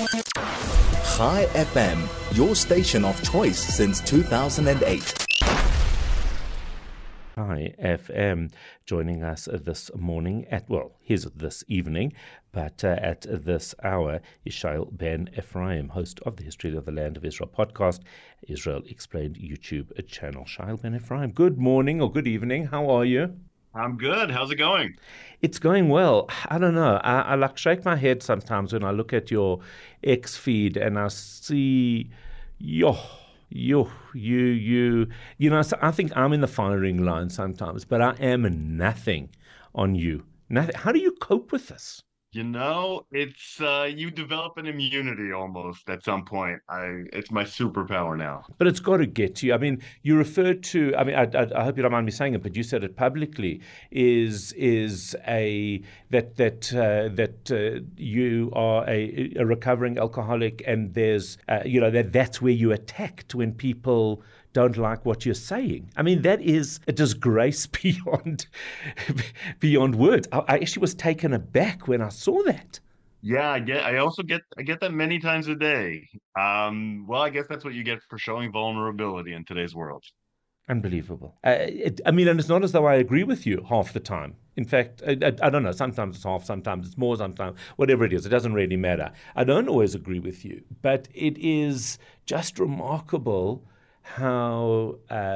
Chai FM, your station of choice since 2008. Chai FM joining us this morning this evening, but at this hour is Shail Ben Ephraim, host of the History of the Land of Israel podcast, Israel Explained YouTube channel. Shail Ben Ephraim, good morning or good evening. How are you? I'm good. How's it going? It's going well. I don't know. I like shake my head sometimes when I look at your X feed and I see, so I think I'm in the firing line sometimes, but I am nothing on you. Nothing. How do you cope with this? It's you develop an immunity almost at some point. It's my superpower now. But it's got to get to you. I mean, you referred to. I mean, I hope you don't mind me saying it, but you said it publicly. Is that you are a recovering alcoholic, and there's that's where you attacked when people don't like what you're saying. I mean, that is a disgrace beyond words. I actually was taken aback when I saw that. Yeah, I also get that many times a day. Well, I guess that's what you get for showing vulnerability in today's world. Unbelievable. And it's not as though I agree with you half the time. In fact, I don't know. Sometimes it's half, sometimes it's more, sometimes whatever it is. It doesn't really matter. I don't always agree with you, but it is just remarkable how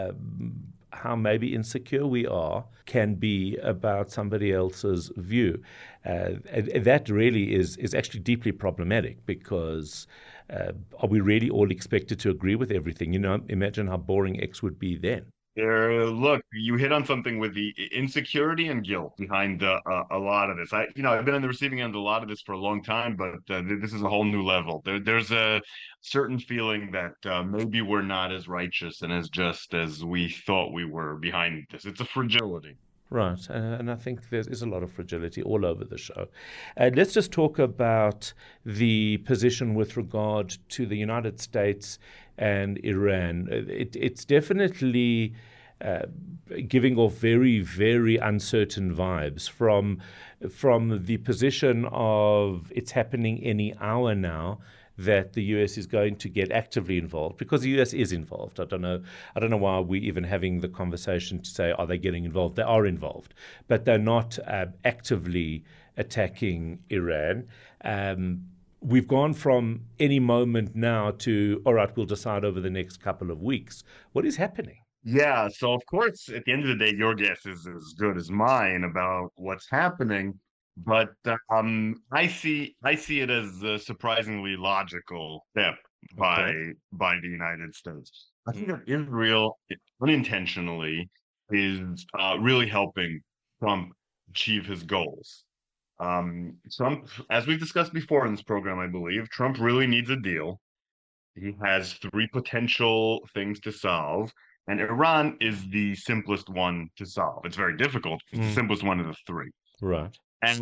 maybe insecure we are can be about somebody else's view. That really is actually deeply problematic because are we really all expected to agree with everything? Imagine how boring X would be then. Look, you hit on something with the insecurity and guilt behind a lot of this. I've been on the receiving end of a lot of this for a long time, but this is a whole new level. There's a certain feeling that maybe we're not as righteous and as just as we thought we were behind this. It's a fragility. Right, and I think there is a lot of fragility all over the show. Let's just talk about the position with regard to the United States and Iran. It's definitely giving off very, very uncertain vibes from the position of it's happening any hour now, that the US is going to get actively involved, because the US is involved. I don't know why we're even having the conversation to say, are they getting involved? They are involved, but they're not actively attacking Iran. We've gone from any moment now to, all right, we'll decide over the next couple of weeks. What is happening? Yeah, so of course, at the end of the day, your guess is as good as mine about what's happening. But I see it as a surprisingly logical step by the United States. I think that Israel unintentionally is really helping Trump achieve his goals. Trump, as we've discussed before in this program, I believe, Trump really needs a deal. He has three potential things to solve, and Iran is the simplest one to solve. It's very difficult. It's the simplest one of the three. Right.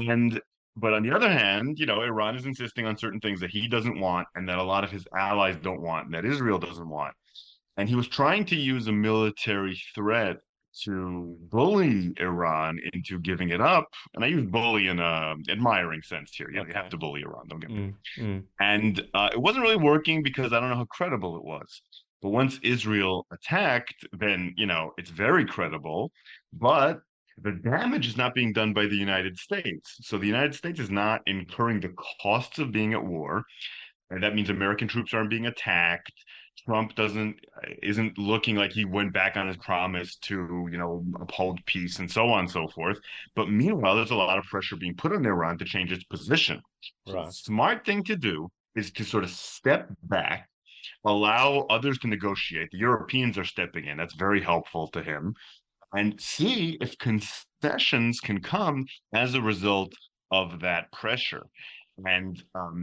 But on the other hand, Iran is insisting on certain things that he doesn't want and that a lot of his allies don't want and that Israel doesn't want. And he was trying to use a military threat to bully Iran into giving it up. And I use bully in a admiring sense here. You have to bully Iran, don't get me wrong. And it wasn't really working because I don't know how credible it was. But once Israel attacked, then, it's very credible. But the damage is not being done by the United States. So the United States is not incurring the costs of being at war. And that means American troops aren't being attacked. Trump isn't looking like he went back on his promise to, uphold peace and so on and so forth. But meanwhile, there's a lot of pressure being put on Iran to change its position. Right. So the smart thing to do is to sort of step back, allow others to negotiate. The Europeans are stepping in. That's very helpful to him. And see if concessions can come as a result of that pressure. And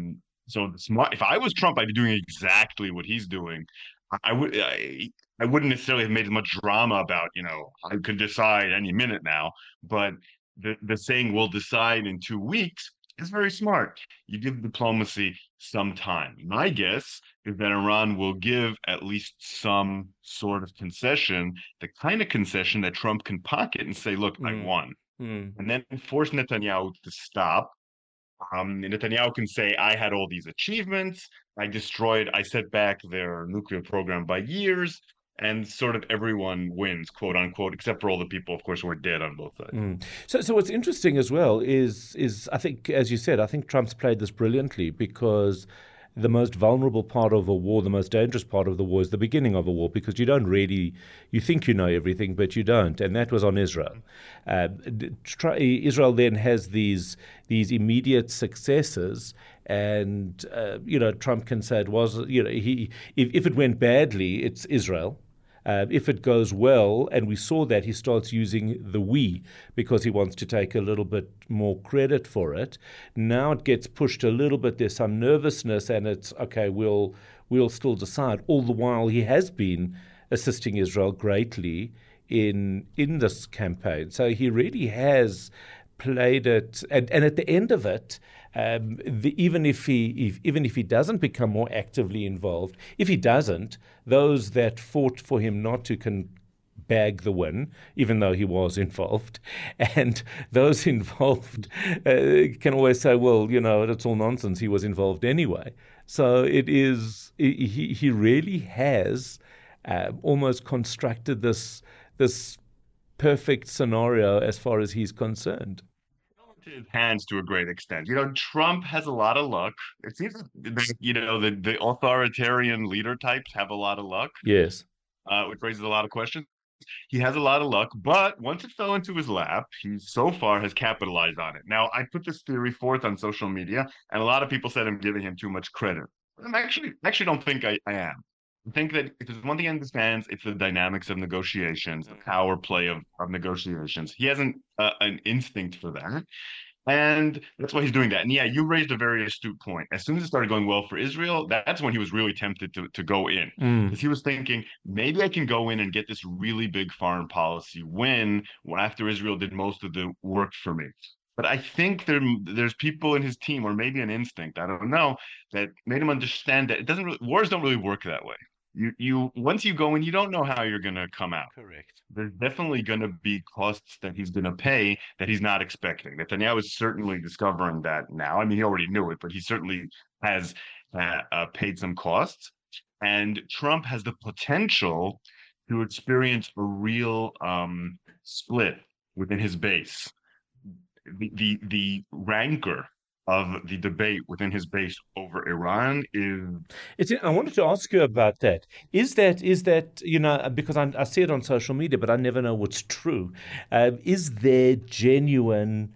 so if I was Trump, I'd be doing exactly what he's doing. I wouldn't necessarily have made as much drama about, I could decide any minute now, but the saying we'll decide in 2 weeks is very smart. You give diplomacy some time. My guess is that Iran will give at least some sort of concession, the kind of concession that Trump can pocket and say, look, I won. And then force Netanyahu to stop Netanyahu can say, I had all these achievements. I set back their nuclear program by years, and sort of everyone wins, quote unquote, except for all the people, of course, who are dead on both sides. So what's interesting as well is I think, as you said, I think Trump's played this brilliantly because the most vulnerable part of a war, the most dangerous part of the war, is the beginning of a war because you don't really, you think you know everything, but you don't, and that was on Israel. Israel then has these immediate successes, and Trump can say it was, if it went badly, it's Israel. If it goes well, and we saw that he starts using the we because he wants to take a little bit more credit for it. Now it gets pushed a little bit. There's some nervousness, and it's okay. We'll still decide. All the while, he has been assisting Israel greatly in this campaign. So he really has played it, and at the end of it, even if he doesn't become more actively involved, if he doesn't, those that fought for him not to can bag the win, even though he was involved, and those involved can always say, well, that's all nonsense. He was involved anyway. So it is. He really has almost constructed this perfect scenario as far as he's concerned. His hands to a great extent. Trump has a lot of luck. It seems that the authoritarian leader types have a lot of luck. Yes. Which raises a lot of questions. He has a lot of luck, but once it fell into his lap, he so far has capitalized on it. Now, I put this theory forth on social media, and a lot of people said I'm giving him too much credit. I actually don't think I am. I think that if there's one thing he understands, it's the dynamics of negotiations, the power play of negotiations. He has an instinct for that. And that's why he's doing that. And yeah, you raised a very astute point. As soon as it started going well for Israel, that's when he was really tempted to go in. Because he was thinking, maybe I can go in and get this really big foreign policy win after Israel did most of the work for me. But I think there's people in his team, or maybe an instinct, I don't know, that made him understand that wars don't really work that way. You once you go in, you don't know how you're going to come out. Correct. There's definitely going to be costs that he's going to pay that he's not expecting. Netanyahu is certainly discovering that now. I mean, he already knew it, but he certainly has paid some costs. And Trump has the potential to experience a real split within his base. The rancor of the debate within his base over Iran is. I wanted to ask you about that. Is that because I see it on social media, but I never know what's true. Is there genuine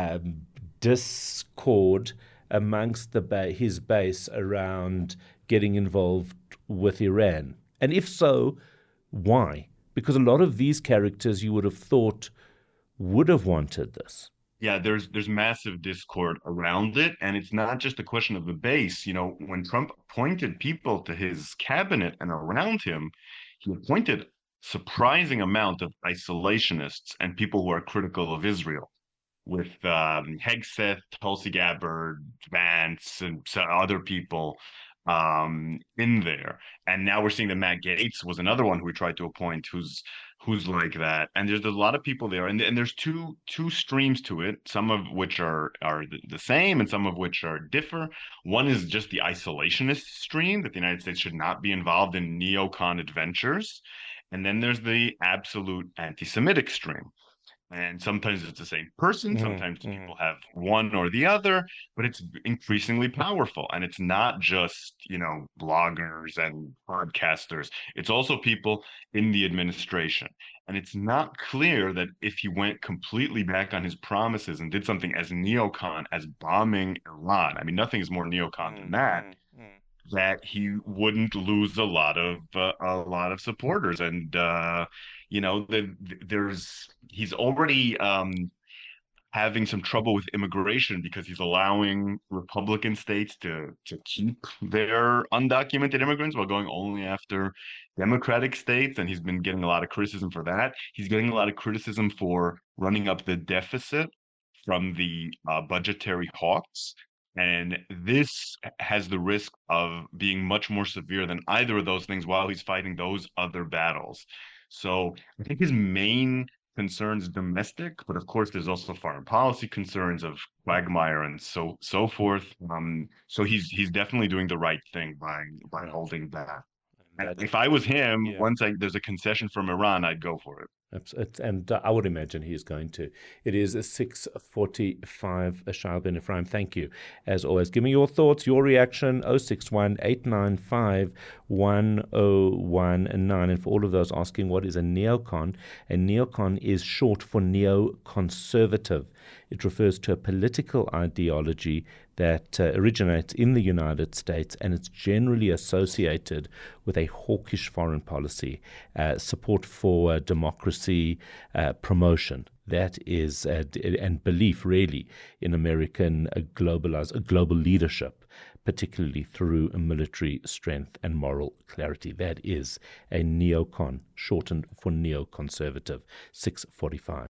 discord amongst his base around getting involved with Iran? And if so, why? Because a lot of these characters you would have thought would have wanted this. Yeah, there's massive discord around it, and it's not just a question of the base. When Trump appointed people to his cabinet and around him, he appointed surprising amount of isolationists and people who are critical of Israel, with Hegseth, Tulsi Gabbard, Vance, and some other people in there. And now we're seeing that Matt Gaetz was another one who we tried to appoint who's like that. And there's a lot of people there, and there's two streams to it, some of which are the same and some of which are differ. One is just the isolationist stream, that the United States should not be involved in neocon adventures. And then there's the absolute anti-Semitic stream. And sometimes it's the same person, sometimes people have one or the other, but it's increasingly powerful. And it's not just, bloggers and podcasters. It's also people in the administration. And it's not clear that if he went completely back on his promises and did something as neocon as bombing Iran, I mean, nothing is more neocon than that he wouldn't lose a lot of supporters. And he's already having some trouble with immigration because he's allowing Republican states to keep their undocumented immigrants while going only after Democratic states. And he's been getting a lot of criticism for that. He's getting a lot of criticism for running up the deficit from the budgetary hawks. And this has the risk of being much more severe than either of those things while he's fighting those other battles. So I think his main concerns domestic, but of course there's also foreign policy concerns of quagmire and so forth. So he's definitely doing the right thing by holding back. And That, if I was him, yeah. once there's a concession from Iran, I'd go for it. And I would imagine he is going to. It is 6:45. Shahal Ben Ephraim, thank you. As always, give me your thoughts, your reaction, 061-895-1019. And for all of those asking, what is a neocon? A neocon is short for neoconservative. It refers to a political ideology that originates in the United States, and it's generally associated with a hawkish foreign policy, support for democracy, promotion. That is, and belief really in American global leadership, particularly through military strength and moral clarity. That is a neocon, shortened for neoconservative. 6:45.